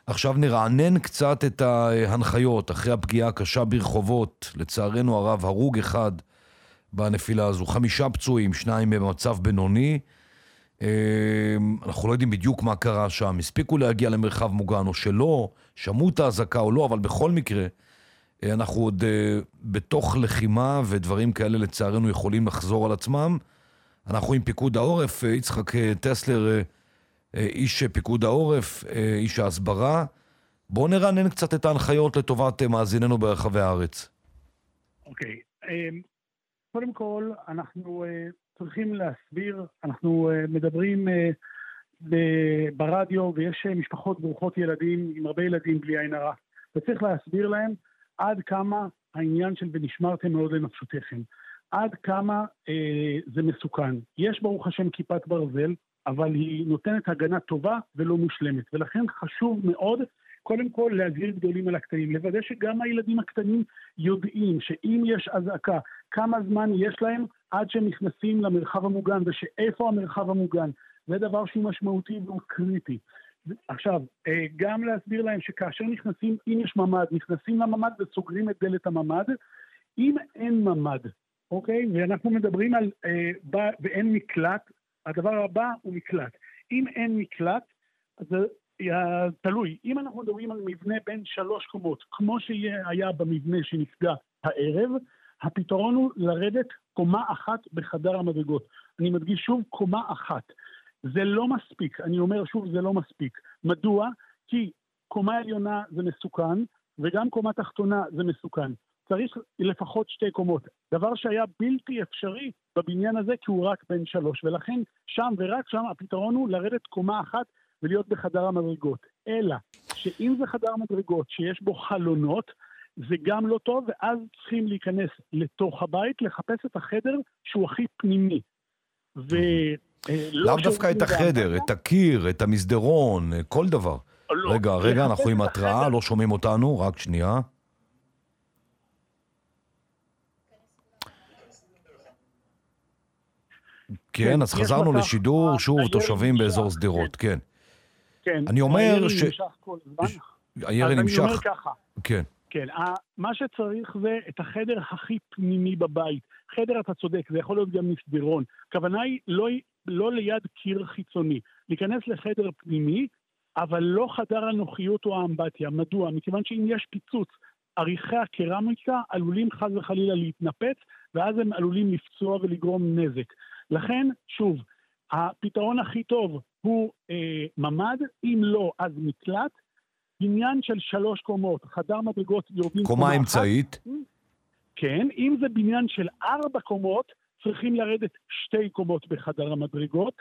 עכשיו נרענן קצת את ההנחיות אחרי הפגיעה הקשה ברחובות. לצערנו הרב, הרוג אחד בנפילה הזו, 5 פצועים, 2 במצב בינוני. אנחנו לא יודעים בדיוק מה קרה שם, הספיקו להגיע למרחב מוגן או שלא, שמעו את ההזקה או לא, אבל בכל מקרה אנחנו עוד בתוך לחימה, ודברים כאלה לצערנו יכולים לחזור על עצמם. אנחנו עם פיקוד העורף, יצחק טסלר, איש פיקוד העורף, איש ההסברה. בואו נרענן קצת את ההנחיות לטובת מאזיננו ברחבי הארץ. אוקיי. קודם כל, אנחנו צריכים להסביר, אנחנו מדברים ברדיו, ויש משפחות ברוכות ילדים, עם הרבה ילדים בלי עין הרע, וצריך להסביר להם עד כמה העניין של ונשמרתם מאוד לנפשותיכם, עד כמה זה מסוכן. יש ברוך השם כיפת ברזל, אבל היא נותנת הגנה טובה ולא מושלמת, ולכן חשוב מאוד קודם כל להגדיר גדולים על הקטנים, לוודא שגם הילדים הקטנים יודעים שאם יש אזעקה, כמה זמן יש להם עד שהם נכנסים למרחב המוגן, ושאיפה המרחב המוגן. זה דבר שהוא משמעותי והוא קריטי. עכשיו, גם להסביר להם שכאשר נכנסים, אם יש ממד, נכנסים לממד וסוגרים את דלת הממד. אם אין ממד, אוקיי? ואנחנו מדברים על, ואין מקלט, הדבר הבא הוא מקלט. אם אין מקלט, אז תלוי. אם אנחנו מדברים על מבנה בין 3 קומות, כמו שהיה במבנה שנפגע הערב, הפתרון הוא לרדת קומה אחת בחדר המדרגות. אני מדגיש שוב, קומה אחת. זה לא מספיק. אני אומר שוב, זה לא מספיק. מדוע? כי קומה עליונה זה מסוכן, וגם קומה תחתונה זה מסוכן. צריך לפחות 2 קומות. דבר שהיה בלתי אפשרי בבניין הזה, כי הוא רק בין 3, ולכן שם ורק שם הפתרון הוא לרדת קומה אחת ולהיות בחדר המדרגות. אלא שאם זה חדר מדרגות שיש בו חלונות, זה גם לא טוב, ואז צריכים להיכנס לתוך הבית, לחפש את החדר שהוא הכי פנימי. לאו דווקא את החדר, את הקיר, את המסדרון, כל דבר. רגע, אנחנו עם התראה, לא שומעים אותנו, רק שנייה. כן, אז חזרנו לשידור, שוב תושבים באזור סדירות, כן. כן. אני אומר ש... הירי נמשך. אני אומר ככה. כן. כן, מה שצריך זה את החדר הכי פנימי בבית. חדר, אתה צודק, זה יכול להיות גם מסדרון. הכוונה היא לא ליד קיר חיצוני. להיכנס לחדר פנימי, אבל לא חדר הנוחיות או האמבטיה. מדוע? מכיוון שאם יש פיצוץ, עריכי הקרמיקה עלולים חס וחלילה להתנפץ, ואז הם עלולים לפצוע ולגרום נזק. לכן, שוב, הפתרון הכי טוב הוא ממד, אם לא, אז מקלט, בניין של 3 קומות, חדר מדרגות יורדים קומה אמצעית. כן, אם זה בניין של 4 קומות, צריכים לרדת 2 קומות בחדר המדרגות,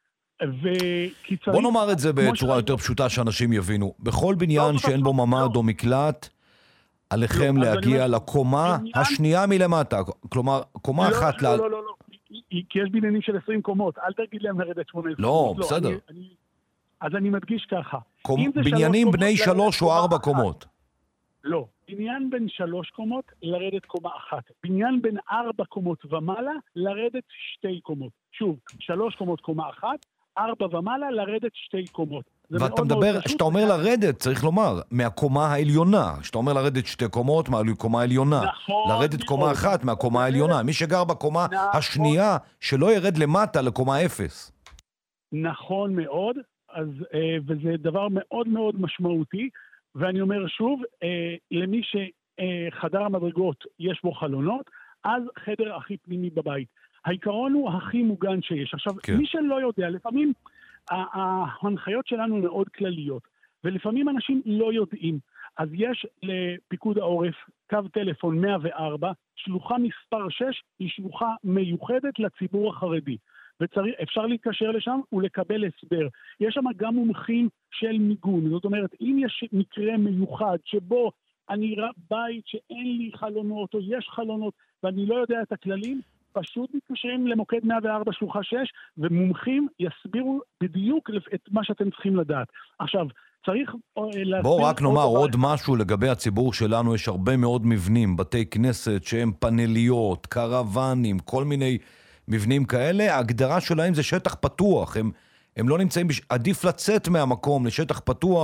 בוא נאמר את זה בצורה יותר פשוטה שאנשים יבינו. בכל בניין שאין בו ממד או מקלט, עליכם להגיע לקומה השנייה מלמטה. כלומר, קומה אחת... לא. כי יש בניינים של 20 קומות, אל תגיד להם לרדת 18 קומות. לא, בסדר. אז אני מדגיש ככה. בניינים בני 3 או 4 קומות. לא, בניין בין 3 קומות לרדת קומה אחת. בניין בין 4 קומות ומעלה לרדת 2 קומות. שוב, 3 קומות קומה אחת, 4 ומעלה לרדת 2 קומות. ואתה מדבר, שאתה אומר לרדת, צריך לומר, מהקומה העליונה. שאתה אומר לרדת 2 קומות מהקומה העליונה. לרדת קומה אחת מהקומה העליונה. מי שגר בקומה השנייה, שלא ירד למטה לקומה 0. נכון מאוד, וזה דבר מאוד מאוד משמעותי, ואני אומר שוב, למי שחדר המדרגות יש בו חלונות, אז חדר הכי פנימי בבית. העיקרון הוא הכי מוגן שיש. עכשיו, מי שלא יודע, לפעמים ההנחיות שלנו מאוד כלליות, ולפעמים אנשים לא יודעים. אז יש לפיקוד העורף קו טלפון 104, שלוחה מספר 6, היא שלוחה מיוחדת לציבור החרדי. ואפשר להתקשר לשם ולקבל הסבר. יש שם גם מומחים של מיגון. זאת אומרת, אם יש מקרה מיוחד שבו אני ראה בית שאין לי חלונות, או יש חלונות, ואני לא יודע את הכללים, פשוט מתקשרים למוקד 104 שלוחה 6, ומומחים יסבירו בדיוק את מה שאתם צריכים לדעת. עכשיו, צריך בואו רק נאמר עוד משהו לגבי הציבור שלנו. יש הרבה מאוד מבנים, בתי כנסת שהם פנליות, קרוונים, כל מיני מבנים כאלה. ההגדרה שלהם זה שטח פתוח. הם לא נמצאים, עדיף לצאת מהמקום לשטח פתוח,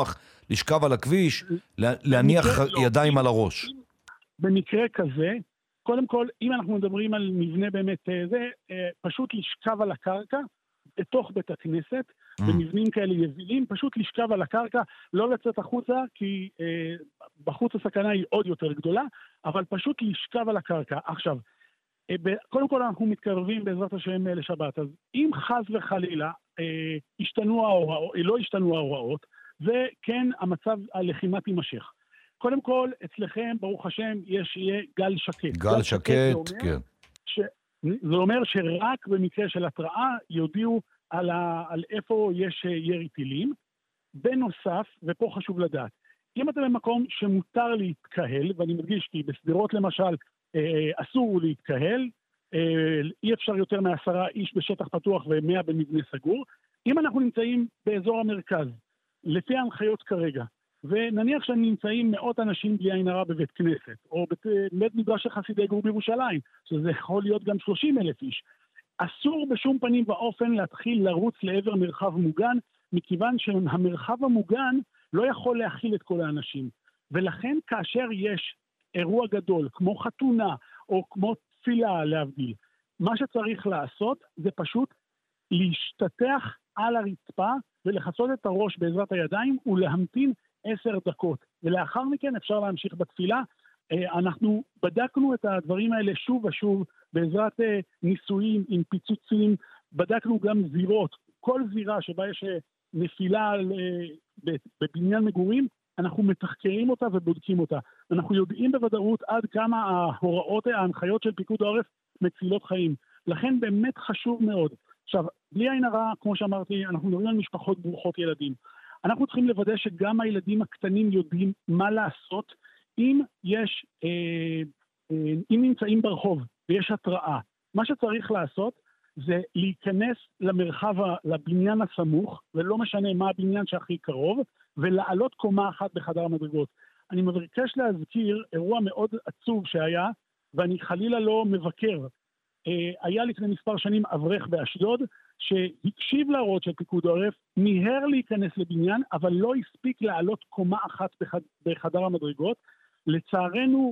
לשכב על הכביש, להניח ידיים על הראש. במקרה כזה, קודם כל, אם אנחנו מדברים על מבנה באמת זה, פשוט לשכב על הקרקע, בתוך בית הכנסת, במבנים כאלה יבילים, פשוט לשכב על הקרקע, לא לצאת החוצה, כי בחוץ הסכנה היא עוד יותר גדולה, אבל פשוט לשכב על הקרקע. עכשיו, קודם כל אנחנו מתקרבים בעזרת השם לשבת, אז אם חס וחלילה לא השתנו ההוראות, וכן המצב הלחימה תימשך. קודם כל, אצלכם, ברוך השם, יהיה גל שקט. גל שקט, כן. זה אומר שרק במקרה של התראה יודיעו על איפה יש ירי טילים. בנוסף, ופה חשוב לדעת, אם אתם במקום שמותר להתקהל, ואני מדגיש כי בסדרות למשל אסור להתקהל, אי אפשר יותר מ10 איש בשטח פתוח ו100 במבנה סגור, אם אנחנו נמצאים באזור המרכז, לפי ההנחיות כרגע, ונניח שנמצאים מאות אנשים בלי עין הרע בבית כנסת, או בבית מדרש של חסידי גור בירושלים, שזה יכול להיות גם 30,000 איש, אסור בשום פנים ואופן להתחיל לרוץ לעבר מרחב מוגן, מכיוון שהמרחב המוגן לא יכול להכיל את כל האנשים. ולכן כאשר יש אירוע גדול, כמו חתונה, או כמו תפילה להבדיל, מה שצריך לעשות זה פשוט להשתטח על הרצפה, ולחצות את הראש בעזרת הידיים, ולהמתין 10 דקות. ולאחר מכן אפשר להמשיך בתפילה. אנחנו בדקנו את הדברים האלה שוב ושוב, בעזרת ניסויים עם פיצוצים, בדקנו גם זירות, כל זירה שבה יש נפילה בבניין מגורים, אנחנו מתחקרים אותה ובודקים אותה. אנחנו יודעים בוודאות עד כמה ההנחיות של פיקוד העורף מצילות חיים. לכן באמת חשוב מאוד. עכשיו, בלי עין הרע, כמו שאמרתי, אנחנו מדברים על משפחות ברוכות ילדים. אנחנו צריכים לוודא שגם הילדים הקטנים יודעים מה לעשות אם אם נמצאים ברחוב ויש התראה. מה שצריך לעשות זה להיכנס לבניין הסמוך, ולא משנה מה הבניין שהכי קרוב, ולעלות קומה אחת בחדר המדרגות. אני מבקש להזכיר אירוע מאוד עצוב שהיה, ואני חלילה לא מבקר. היה לפני מספר שנים אברך באשדוד, שהקשיב להוראות של פיקוד העורף, מיהר להיכנס לבניין, אבל לא הספיק לעלות קומה אחת בחדר המדרגות. לצערנו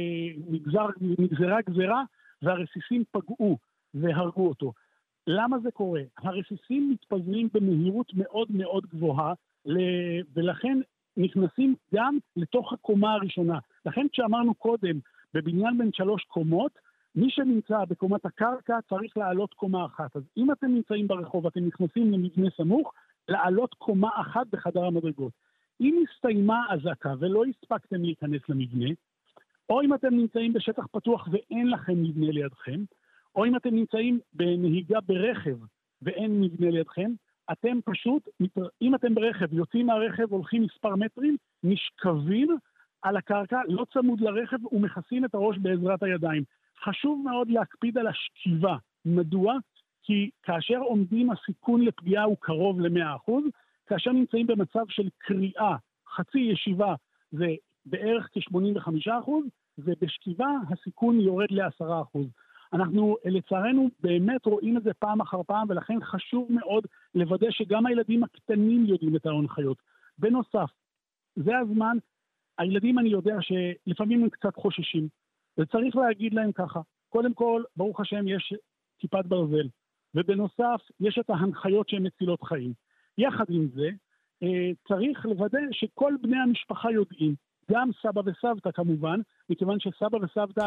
נגזרה גזרה, והרסיסים פגעו והרגו אותו. למה זה קורה? הרסיסים מתפזרים במהירות מאוד מאוד גבוהה, ולכן נכנסים גם לתוך הקומה הראשונה. לכן כשאמרנו קודם, בבניין בין 3 קומות, מי שנמצא בקומת הקרקע צריך לעלות קומה אחת. אז אם אתם נמצאים ברחוב, אתם נכנסים למבנה סמוך, לעלות קומה אחת בחדר המדרגות. אם הסתיימה אזעקה ולא הספקתם להיכנס למבנה, או אם אתם נמצאים בשטח פתוח ואין לכם מבנה לידכם, או אם אתם נמצאים בנהיגה ברכב ואין מבנה לידכם, אתם פשוט, אם אתם ברכב, יוצאים מהרכב, הולכים מספר מטרים, נשכבים על הקרקע, לא צמוד לרכב ומכסים את הראש בעזרת הידיים. חשוב מאוד להקפיד על השכיבה. מדוע? כי כאשר עומדים הסיכון לפגיעה הוא קרוב ל100%, כאשר נמצאים במצב של קריאה, חצי ישיבה זה בערך כ85%, ובשכיבה הסיכון יורד ל10%. אנחנו לצערנו באמת רואים את זה פעם אחר פעם, ולכן חשוב מאוד לוודא שגם הילדים הקטנים יודעים את ההנחיות. בנוסף, זה הזמן, הילדים אני יודע שלפעמים הם קצת חוששים, וצריך להגיד להם ככה, קודם כל, ברוך השם, יש כיפת ברזל, ובנוסף, יש את ההנחיות שהן מצילות חיים. יחד עם זה, צריך לוודא שכל בני המשפחה יודעים, גם סבא וסבתא כמובן, מכיוון שסבא וסבתא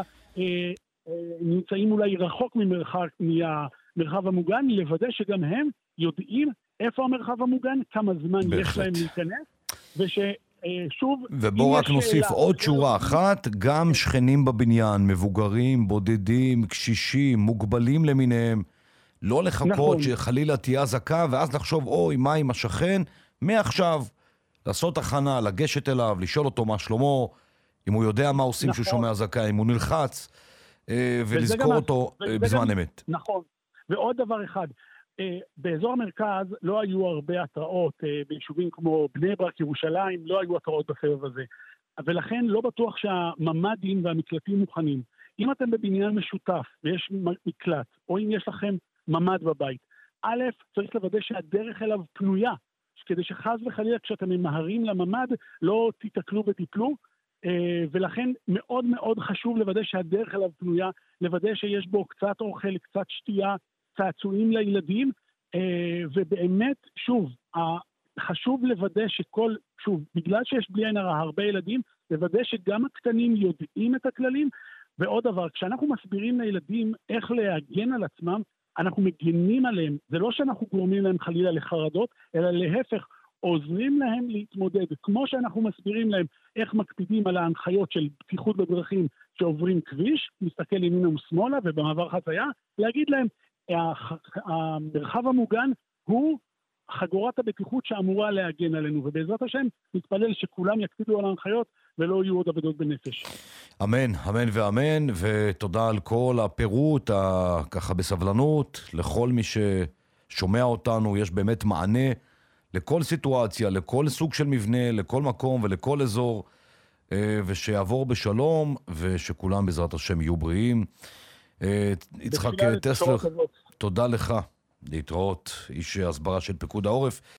נמצאים אולי רחוק מהמרחב המוגן, לוודא שגם הם יודעים איפה המרחב המוגן, כמה זמן יש להם להיכנס, וששוב... ובוא רק נוסיף עוד שורה אחת, גם שכנים בבניין, מבוגרים, בודדים, קשישים, מוגבלים למיניהם, לא לחכות שחלילה תהיה אזעקה, ואז לחשוב, אוי, מה עם השכן? מעכשיו, לעשות הכנה, לגשת אליו, לשאול אותו מה שלמה, אם הוא יודע מה עושים שהוא שומע אזעקה, אם הוא נלחץ, ולזכור אותו בזמן אמת. נכון. ועוד דבר אחד, באזור המרכז לא היו הרבה התראות, ביישובים כמו בני ברק, ירושלים, לא היו התראות בסבב הזה. ולכן לא בטוח שהממ"דים והמקלטים מוכנים. אם אתם בבניין משותף ויש מקלט, או אם יש לכם ממ"ד בבית, א', צריך לוודא שהדרך אליו פנויה, כדי שחס וחלילה כשאתם ממהרים לממד לא תתקלו ותיפלו, ולכן מאוד מאוד חשוב לוודא שהדרך אליו פנויה, לוודא שיש בו קצת אוכל, קצת שתייה, צעצועים לילדים, ובאמת, שוב, חשוב לוודא שוב, בגלל שיש בלי עין הרע הרבה ילדים, לוודא שגם הקטנים יודעים את הכללים, ועוד דבר, כשאנחנו מסבירים לילדים איך להגן על עצמם, אנחנו מגנים עליהם, זה לא שאנחנו גורמים להם חלילה לחרדות, אלא להפך, עוזרים להם להתמודד, כמו שאנחנו מסבירים להם איך מקפידים על ההנחיות של בטיחות בדרכים שעוברים כביש, מסתכל ימינה ושמאלה ובמעבר חצייה, להגיד להם, המרחב המוגן הוא חגורת הבטיחות שאמורה להגן עלינו, ובעזרת השם נתפלל שכולם יקפידו על ההנחיות ולא יהיו עוד עבודות בנפש. אמן, אמן ואמן, ותודה על כל הפירוט, ככה בסבלנות, לכל מי ששומע אותנו, יש באמת מענה לכל סיטואציה, לכל סוג של מבנה, לכל מקום ולכל אזור, ושיעבור בשלום, ושכולם בעזרת השם יהיו בריאים. יצחק טסלר, תודה לך, להתראות, איש הסברה של פיקוד העורף.